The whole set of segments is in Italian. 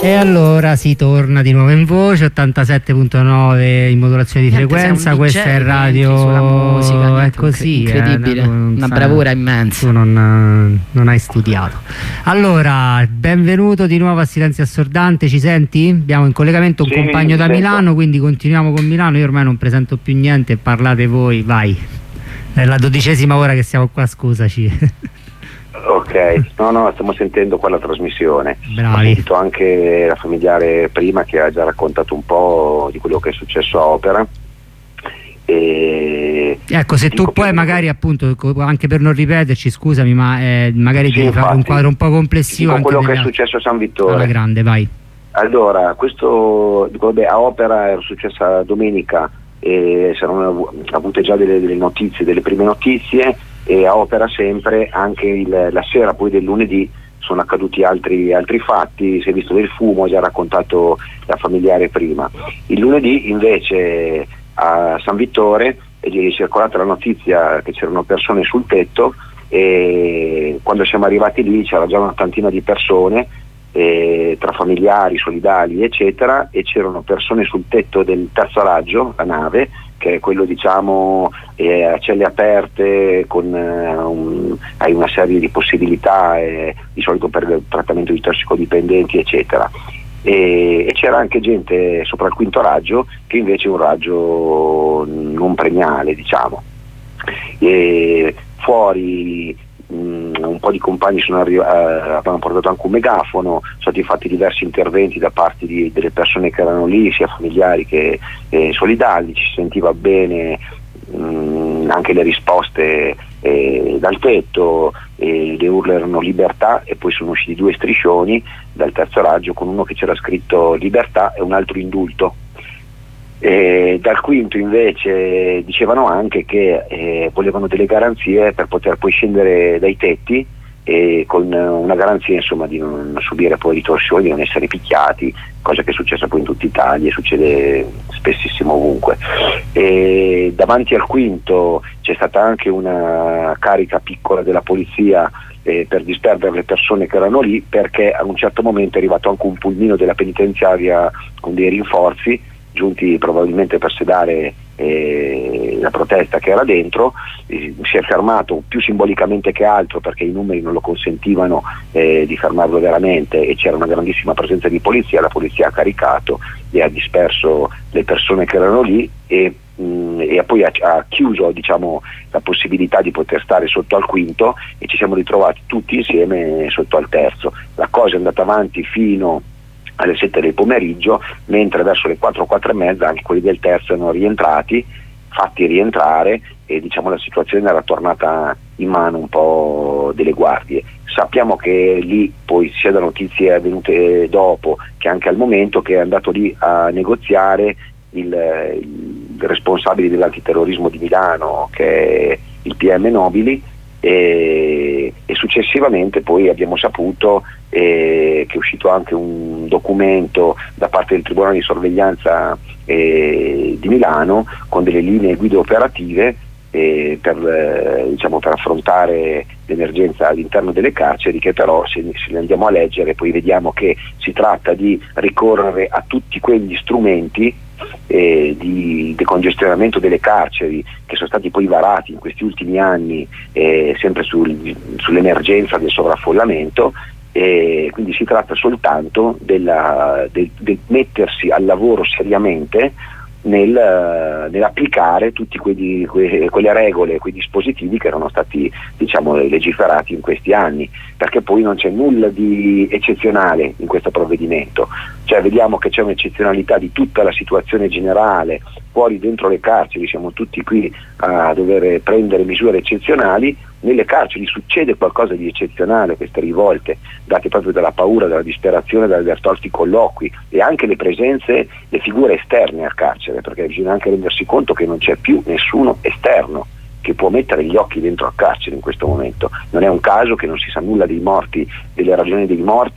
E allora si torna di nuovo in voce, 87.9 in modulazione di frequenza. Questa è radio sulla musica, è così, incredibile, una bravura immensa. Tu non hai studiato. Allora, benvenuto di nuovo a Silenzio Assordante, ci senti? Abbiamo in collegamento un compagno da Milano, quindi continuiamo con Milano. Io ormai non presento più niente, parlate voi, vai. È la 12ª ora che siamo qua, scusaci. Ok, no, stiamo sentendo qua la trasmissione. Bravi. Ho sentito anche la familiare prima che ha già raccontato un po' di quello che è successo a Opera. E ecco, se tu puoi magari, appunto, anche per non ripeterci, scusami, ma magari devi fare un quadro un po' complessivo anche quello che è successo a San Vittore. Alla grande, vai. Allora, questo a Opera era successa domenica e si erano avute già delle notizie, delle prime notizie, e a Opera sempre anche la sera poi del lunedì sono accaduti altri fatti, si è visto del fumo, ha già raccontato la familiare prima. Il lunedì invece a San Vittore è circolata la notizia che c'erano persone sul tetto, e quando siamo arrivati lì c'era già una tantina di persone, tra familiari, solidali eccetera, e c'erano persone sul tetto del terzo raggio, la nave, che è quello diciamo a celle aperte con hai una serie di possibilità, di solito per il trattamento di tossicodipendenti eccetera, e c'era anche gente sopra il quinto raggio che invece è un raggio non premiale, diciamo. E fuori un po' di compagni avevano portato anche un megafono, sono stati fatti diversi interventi da parte delle persone che erano lì, sia familiari che solidali, ci si sentiva bene anche le risposte dal tetto, le urla erano libertà, e poi sono usciti 2 striscioni dal terzo raggio con uno che c'era scritto libertà e un altro indulto. Dal quinto invece dicevano anche che volevano delle garanzie per poter poi scendere dai tetti, con una garanzia insomma di non subire poi ritorsioni, di non essere picchiati, cosa che è successa poi in tutta Italia e succede spessissimo ovunque. Davanti al quinto c'è stata anche una carica piccola della polizia per disperdere le persone che erano lì, perché a un certo momento è arrivato anche un pulmino della penitenziaria con dei rinforzi giunti probabilmente per sedare la protesta che era dentro. Si è fermato più simbolicamente che altro, perché i numeri non lo consentivano di fermarlo veramente, e c'era una grandissima presenza di polizia. La polizia ha caricato e ha disperso le persone che erano lì, e poi ha chiuso diciamo la possibilità di poter stare sotto al quinto, e ci siamo ritrovati tutti insieme sotto al terzo. La cosa è andata avanti fino alle 7 del pomeriggio, mentre verso le 4 e mezza anche quelli del terzo erano fatti rientrare, e diciamo la situazione era tornata in mano un po' delle guardie. Sappiamo che lì poi, sia da notizie avvenute dopo che anche al momento, che è andato lì a negoziare il responsabile dell'antiterrorismo di Milano, che è il PM Nobili, e successivamente poi abbiamo saputo che è uscito anche un documento da parte del Tribunale di Sorveglianza di Milano con delle linee guida operative per affrontare l'emergenza all'interno delle carceri, che però se le andiamo a leggere poi vediamo che si tratta di ricorrere a tutti quegli strumenti di decongestionamento delle carceri che sono stati poi varati in questi ultimi anni, sempre sull'emergenza del sovraffollamento. Quindi si tratta soltanto del mettersi al lavoro seriamente nell'applicare tutte quelle regole, quei dispositivi che erano stati legiferati in questi anni, perché poi non c'è nulla di eccezionale in questo provvedimento. Cioè vediamo che c'è un'eccezionalità di tutta la situazione generale. Fuori, dentro le carceri siamo tutti qui a dover prendere misure eccezionali. Nelle carceri succede qualcosa di eccezionale, queste rivolte date proprio dalla paura, dalla disperazione, dall'aver tolto i colloqui, e anche le presenze, le figure esterne al carcere, perché bisogna anche rendersi conto che non c'è più nessuno esterno che può mettere gli occhi dentro al carcere in questo momento. Non è un caso che non si sa nulla dei morti, delle ragioni dei morti,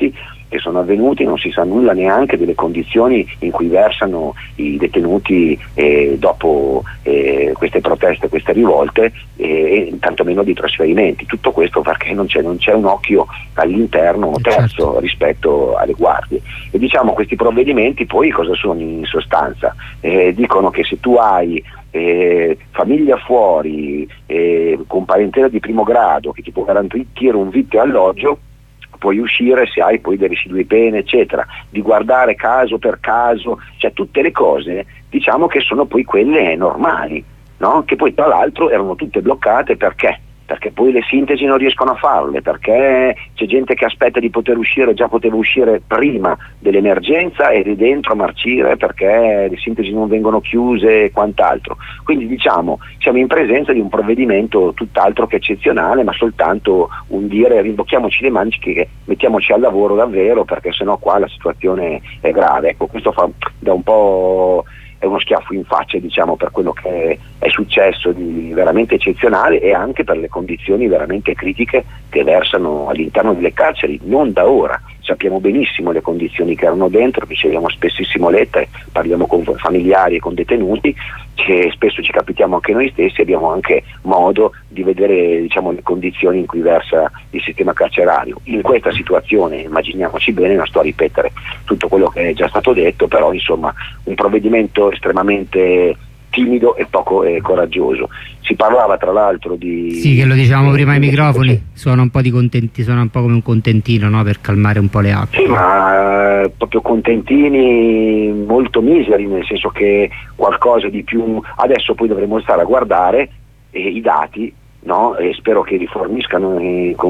che sono avvenuti, non si sa nulla neanche delle condizioni in cui versano i detenuti dopo queste proteste, queste rivolte, e tantomeno di trasferimenti. Tutto questo perché non c'è un occhio all'interno terzo rispetto alle guardie. E diciamo, questi provvedimenti poi cosa sono in sostanza? Dicono che se tu hai famiglia fuori, con parentela di primo grado che ti può garantire un vitto e alloggio, puoi uscire se hai poi dei residui pene, eccetera, di guardare caso per caso, cioè tutte le cose diciamo che sono poi quelle normali, no? Che poi tra l'altro erano tutte bloccate perché poi le sintesi non riescono a farle, perché c'è gente che aspetta di poter uscire, già poteva uscire prima dell'emergenza ed è dentro a marcire perché le sintesi non vengono chiuse e quant'altro. Quindi diciamo siamo in presenza di un provvedimento tutt'altro che eccezionale, ma soltanto un dire rimbocchiamoci le maniche, che mettiamoci al lavoro davvero, perché sennò qua la situazione è grave. Ecco, questo da un po', è uno schiaffo in faccia, diciamo, per quello che è successo di veramente eccezionale e anche per le condizioni veramente critiche che versano all'interno delle carceri, non da ora. Sappiamo benissimo le condizioni che erano dentro, riceviamo spessissimo lettere, parliamo con familiari e con detenuti, che spesso ci capitiamo anche noi stessi, abbiamo anche modo di vedere, diciamo, le condizioni in cui versa il sistema carcerario. In questa situazione, immaginiamoci bene, non sto a ripetere tutto quello che è già stato detto, però insomma un provvedimento estremamente timido e poco coraggioso. Si parlava tra l'altro di... Sì, che lo dicevamo prima ai microfoni, suona un po' suona un po' come un contentino, no? Per calmare un po' le acque. Sì, ma proprio contentini molto miseri, nel senso che qualcosa di più... Adesso poi dovremo stare a guardare i dati, no? E spero che riforniscano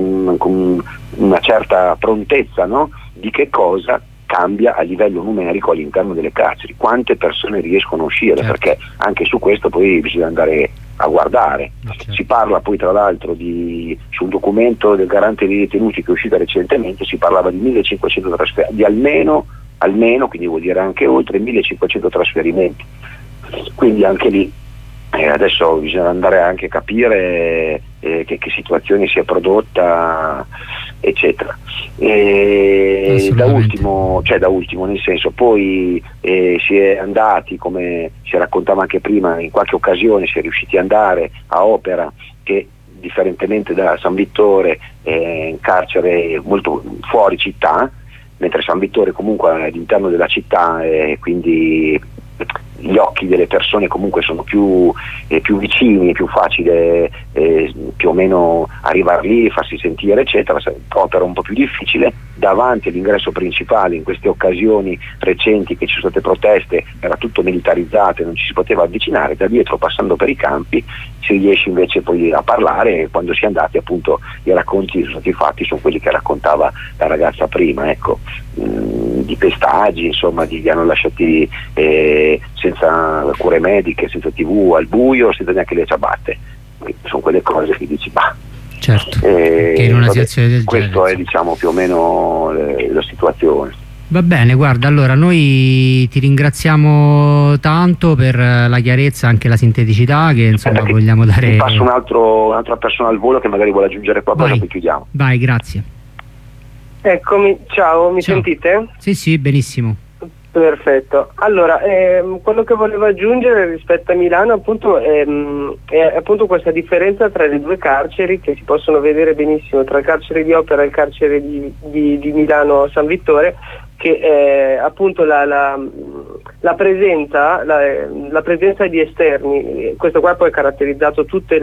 con una certa prontezza, no? Di che cosa cambia a livello numerico all'interno delle carceri, quante persone riescono a uscire, certo. Perché anche su questo poi bisogna andare a guardare. Certo. Si parla poi tra l'altro sul documento del garante dei detenuti che è uscito recentemente, si parlava di 1500 trasferimenti, di almeno, quindi vuol dire anche oltre 1500 trasferimenti, quindi anche lì adesso bisogna andare anche a capire che situazione si è prodotta, eccetera. Da ultimo, nel senso, poi si è andati, come si raccontava anche prima, in qualche occasione si è riusciti ad andare a Opera, che differentemente da San Vittore è in carcere molto fuori città, mentre San Vittore comunque è all'interno della città, e quindi gli occhi delle persone comunque sono più vicini, è più facile più o meno arrivare lì, farsi sentire, eccetera. Opera un po' più difficile. Davanti all'ingresso principale, in queste occasioni recenti che ci sono state proteste, era tutto militarizzato e non ci si poteva avvicinare. Da dietro, passando per i campi, si riesce invece poi a parlare, e quando si è andati, appunto, i racconti che sono stati fatti sono quelli che raccontava la ragazza prima, ecco, di pestaggi, insomma, li hanno lasciati senza cure mediche, senza TV, al buio, senza neanche le ciabatte. Sono quelle cose che dici, bah. Certo, che in una situazione del genere. Questo è, diciamo, più o meno la situazione. Va bene, guarda, allora noi ti ringraziamo tanto per la chiarezza, anche la sinteticità che insomma vogliamo dare. Passo un'altra persona al volo che magari vuole aggiungere qualcosa, poi chiudiamo. Vai, grazie. Eccomi, ciao, mi sentite? Sì, benissimo. Perfetto. Allora, quello che volevo aggiungere rispetto a Milano, appunto, è appunto questa differenza tra le due carceri, che si possono vedere benissimo, tra il carcere di Opera e il carcere di Milano San Vittore, che appunto la presenza di esterni. Questo qua poi ha caratterizzato tutte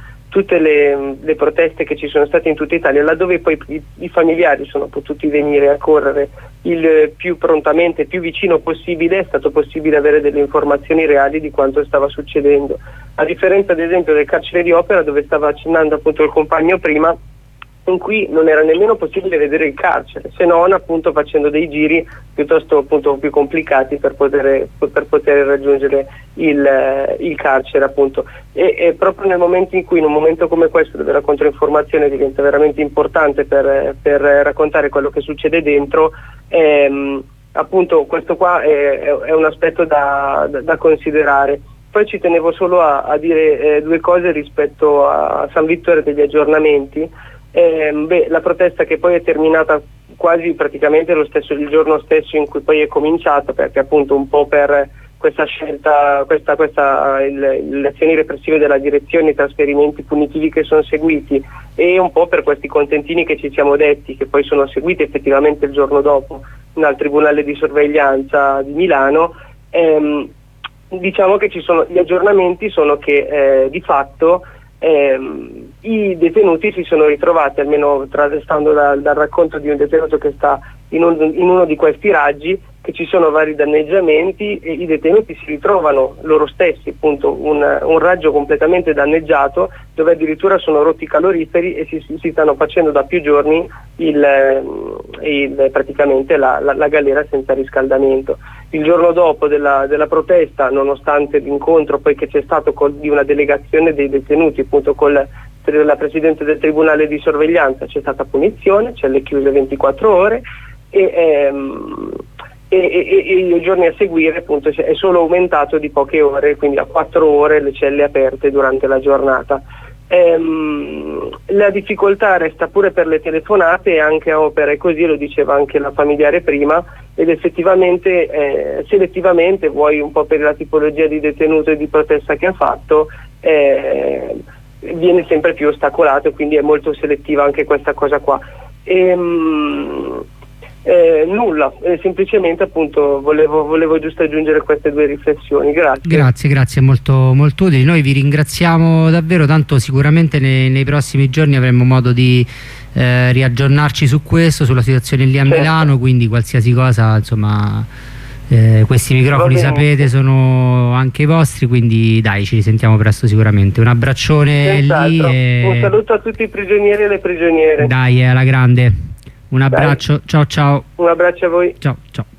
le proteste che ci sono state in tutta Italia, laddove poi i familiari sono potuti venire a correre il più prontamente, più vicino possibile. È stato possibile avere delle informazioni reali di quanto stava succedendo, a differenza ad esempio del carcere di Opera, dove stava accennando appunto il compagno prima, in cui non era nemmeno possibile vedere il carcere, se non appunto facendo dei giri piuttosto appunto più complicati per poter raggiungere il carcere, appunto. E proprio nel momento in cui, in un momento come questo, dove la controinformazione diventa veramente importante per raccontare quello che succede dentro, appunto questo qua è un aspetto da considerare. Poi ci tenevo solo a dire due cose rispetto a San Vittore, degli aggiornamenti. La protesta, che poi è terminata quasi praticamente il giorno stesso in cui poi è cominciato, perché appunto un po' per questa scelta, le azioni repressive della direzione, i trasferimenti punitivi che sono seguiti, e un po' per questi contentini che ci siamo detti, che poi sono seguiti effettivamente il giorno dopo dal Tribunale di Sorveglianza di Milano. Diciamo che gli aggiornamenti sono che di fatto i detenuti si sono ritrovati, almeno stando dal racconto di un detenuto che sta in uno di questi raggi, che ci sono vari danneggiamenti e i detenuti si ritrovano loro stessi, appunto un raggio completamente danneggiato, dove addirittura sono rotti i caloriferi e si stanno facendo da più giorni praticamente la galera senza riscaldamento. Il giorno dopo della protesta, nonostante l'incontro poi che c'è stato di una delegazione dei detenuti appunto con la Presidente del Tribunale di Sorveglianza, c'è stata punizione, celle chiuse 24 ore e i giorni a seguire appunto è solo aumentato di poche ore, quindi a 4 ore le celle aperte durante la giornata. La difficoltà resta pure per le telefonate e anche a opera, e così lo diceva anche la familiare prima, ed effettivamente selettivamente, vuoi un po' per la tipologia di detenuto e di protesta che ha fatto, viene sempre più ostacolato, quindi è molto selettiva anche questa cosa qua. Nulla, semplicemente appunto volevo giusto aggiungere queste due riflessioni. Grazie, molto, molto utili. Noi vi ringraziamo davvero, tanto sicuramente nei prossimi giorni avremo modo di riaggiornarci su questo, sulla situazione lì a Milano, quindi qualsiasi cosa, insomma, questi microfoni sapete sono anche i vostri, quindi dai, ci risentiamo presto sicuramente. Un abbraccione lì un saluto a tutti i prigionieri e le prigioniere. Dai, alla grande. Un abbraccio, ciao. Un abbraccio a voi. Ciao.